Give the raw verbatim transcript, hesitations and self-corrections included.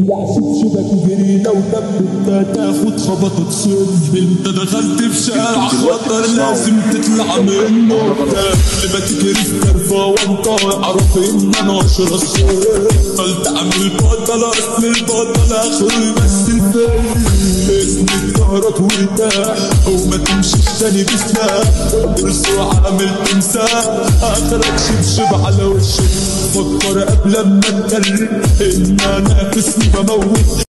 شبشبك جرينا ودم انت تاخد خبطة سم. انت دخلت في شارع خطر لازم تطلع منه. قبل ما تجري في كرفة وانت اعرف ان انا اشرس. بطل تعمل بطل اصل البطل اخوي بس الفيلم. اسند ظهرك وارتاح وما تمشيش تاني بسلاح. ادرس وعامل تمساح اخرك شبشب على وشك. فكر قبل ما اتكلم ان انا في اسمي بموت.